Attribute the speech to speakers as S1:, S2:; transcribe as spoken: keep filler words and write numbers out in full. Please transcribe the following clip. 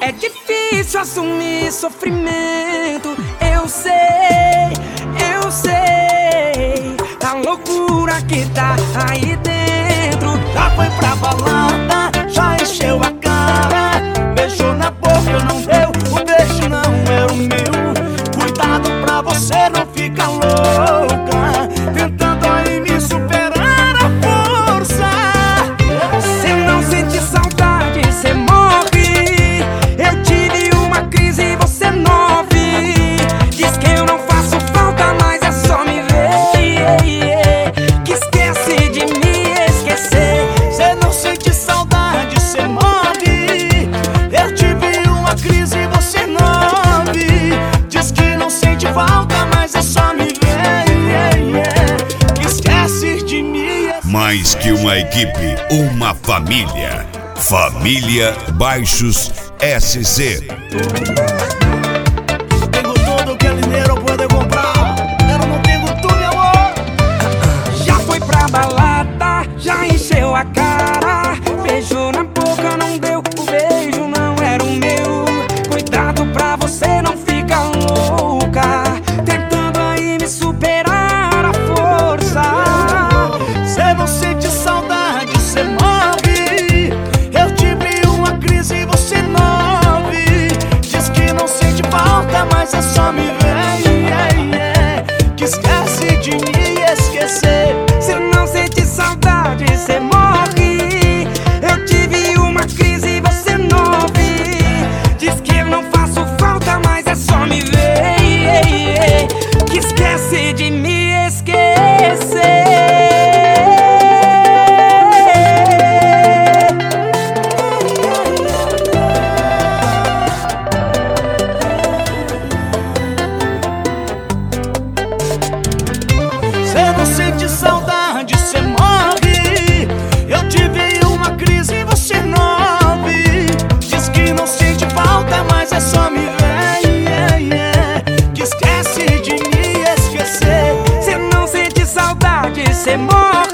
S1: É difícil assumir sofrimento, eu sei, eu sei. A loucura que tá aí dentro.
S2: Já foi pra balada, já encheu a cara, beijou na boca, não deu, o beijo não era o meu. Cuidado pra você não ficar louca, tentando aí me superar a força.
S1: Cê não sente saudade, cê morre. Eu tive uma crise e você nove. Diz que eu não faço falta, mas é só me ver. Que esquece de me esquecer.
S2: Cê não sente saudade, cê morre. Eu tive uma crise e você nove. Diz que não sente falta, mas é só me ver. Que esquece de mim.
S3: Mais que uma equipe, uma família. Família Baixos S C.
S2: Tengo tudo que el dinheiro pode comprar, pero não tengo tu, meu amor.
S1: Já foi pra balada, já encheu a cara, beijou na boca, não deu, o beijo não era o meu. Cuidado pra você não ficar louca, tentando aí me superar a força.
S2: Cê não sente saudade, cê morre. Eu tive uma crise e você nove. Diz que não sente falta, mas é só me ver. Que esquece de me esquecer.
S1: Cê não sente saudade, cê morre. Eu tive uma crise e você nove. Diz que eu não faço falta, mas é só me ver. Que esquece de me esquecer.
S2: Cê não sente saudade, cê morre. Eu tive uma crise e você nove. Diz que não sente falta, mas é só me ver. Que esquece de me esquecer.
S1: Cê não sente saudade, cê morre.